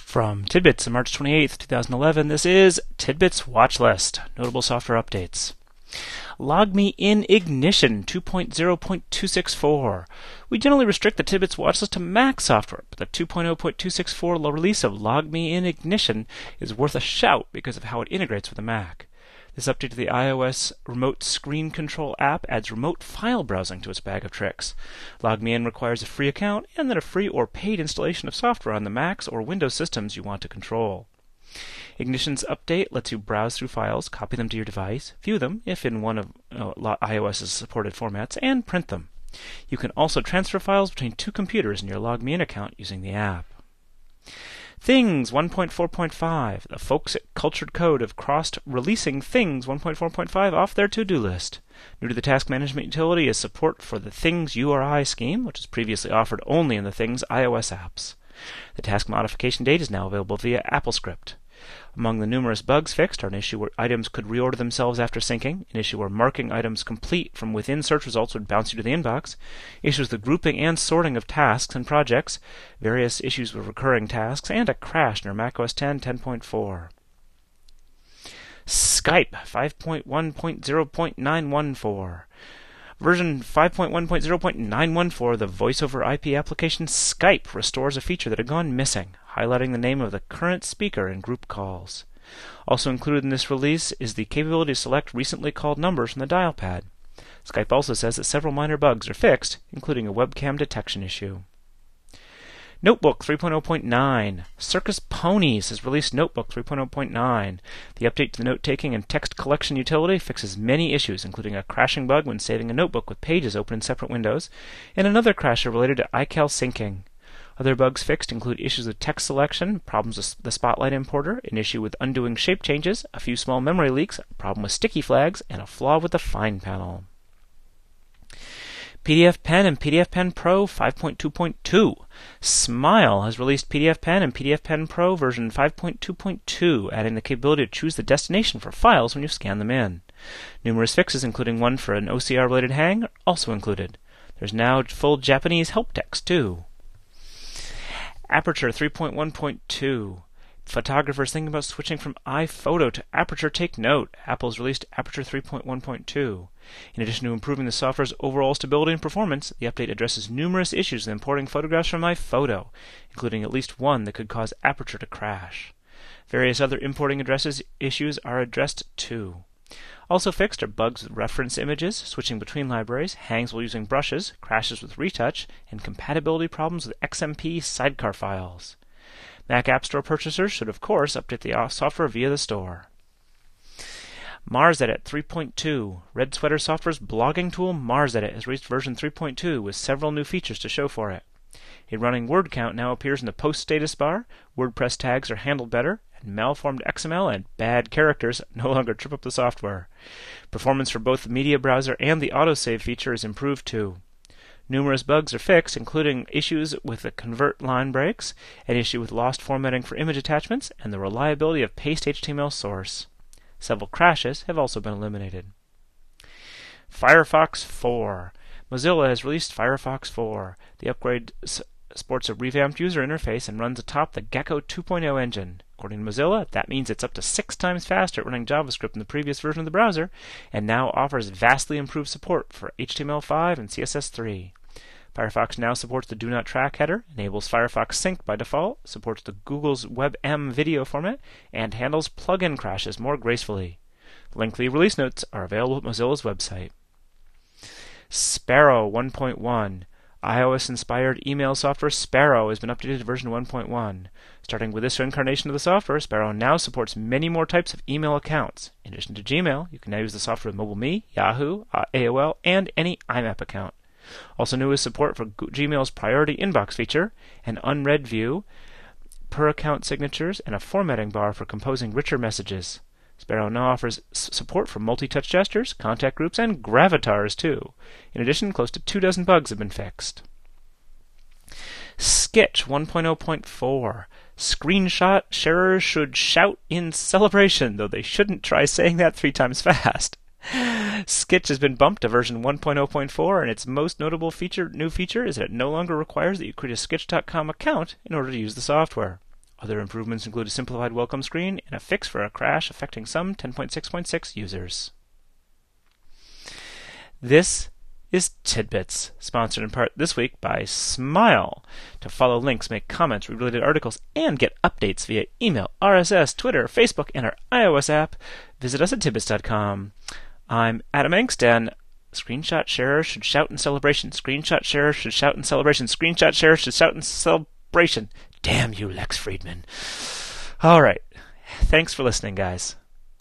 From Tidbits on March 28th, 2011, this is Tidbits Watch List, Notable Software Updates. LogMe in Ignition 2.0.264. We generally restrict the Tidbits Watch List to Mac software, but the 2.0.264 release of LogMe in Ignition is worth a shout because of how it integrates with the Mac. This update to the iOS Remote Screen Control app adds remote file browsing to its bag of tricks. LogMeIn requires a free account and then a free or paid installation of software on the Macs or Windows systems you want to control. Ignition's update lets you browse through files, copy them to your device, view them if in one of iOS's supported formats, and print them. You can also transfer files between two computers in your LogMeIn account using the app. Things 1.4.5. The folks at Cultured Code have crossed releasing Things 1.4.5 off their to-do list. New to the task management utility is support for the Things URI scheme, which was previously offered only in the Things iOS apps. The task modification date is now available via AppleScript. Among the numerous bugs fixed are an issue where items could reorder themselves after syncing, an issue where marking items complete from within search results would bounce you to the inbox, issues with the grouping and sorting of tasks and projects, various issues with recurring tasks, and a crash near macOS 10 10.4. Skype 5.1.0.914. Version 5.1.0.914, the voice-over IP application Skype restores a feature that had gone missing, highlighting the name of the current speaker in group calls. Also included in this release is the capability to select recently called numbers from the dial pad. Skype also says that several minor bugs are fixed, including a webcam detection issue. Notebook 3.0.9. Circus Ponies has released Notebook 3.0.9. The update to the note-taking and text collection utility fixes many issues, including a crashing bug when saving a notebook with pages open in separate windows, and another crasher related to iCal syncing. Other bugs fixed include issues with text selection, problems with the Spotlight importer, an issue with undoing shape changes, a few small memory leaks, a problem with sticky flags, and a flaw with the Find panel. PDFpen and PDFpen Pro 5.2.2. Smile has released PDFpen and PDFpen Pro version 5.2.2, adding the capability to choose the destination for files when you scan them in. Numerous fixes, including one for an OCR-related hang, are also included. There's now full Japanese help text, too. Aperture 3.1.2. Photographers thinking about switching from iPhoto to Aperture take note. Apple's released Aperture 3.1.2. In addition to improving the software's overall stability and performance, the update addresses numerous issues with importing photographs from iPhoto, including at least one that could cause Aperture to crash. Various other importing issues are addressed too. Also fixed are bugs with reference images, switching between libraries, hangs while using brushes, crashes with retouch, and compatibility problems with XMP sidecar files. Mac App Store purchasers should, of course, update the software via the store. MarsEdit 3.2. Red Sweater Software's blogging tool MarsEdit has reached version 3.2 with several new features to show for it. A running word count now appears in the post status bar, WordPress tags are handled better, and malformed XML and bad characters no longer trip up the software. Performance for both the media browser and the autosave feature is improved too. Numerous bugs are fixed, including issues with the convert line breaks, an issue with lost formatting for image attachments, and the reliability of paste HTML source. Several crashes have also been eliminated. Firefox 4. Mozilla has released Firefox 4. The upgrade sports a revamped user interface and runs atop the Gecko 2.0 engine. According to Mozilla, that means it's up to 6 times faster at running JavaScript in the previous version of the browser, and now offers vastly improved support for HTML5 and CSS3. Firefox now supports the Do Not Track header, enables Firefox Sync by default, supports the Google's WebM video format, and handles plugin crashes more gracefully. Lengthy release notes are available at Mozilla's website. Sparrow 1.1. iOS-inspired email software Sparrow has been updated to version 1.1. Starting with this incarnation of the software, Sparrow now supports many more types of email accounts. In addition to Gmail, you can now use the software with MobileMe, Yahoo, AOL, and any IMAP account. Also new is support for Gmail's priority inbox feature, an unread view, per-account signatures, and a formatting bar for composing richer messages. Sparrow now offers support for multi-touch gestures, contact groups, and gravitars too. In addition, close to 24 bugs have been fixed. Sketch 1.0.4. Screenshot sharers should shout in celebration, though they shouldn't try saying that 3 times fast. Sketch has been bumped to version 1.0.4, and its most notable new feature is that it no longer requires that you create a Sketch.com account in order to use the software. Other improvements include a simplified welcome screen and a fix for a crash affecting some 10.6.6 users. This is Tidbits, sponsored in part this week by Smile. To follow links, make comments, read related articles, and get updates via email, RSS, Twitter, Facebook, and our iOS app, visit us at tidbits.com. I'm Adam Engst, and screenshot sharers should shout in celebration. Screenshot sharers should shout in celebration. Screenshot sharers should shout in celebration. Damn you, Lex Friedman. All right. Thanks for listening, guys.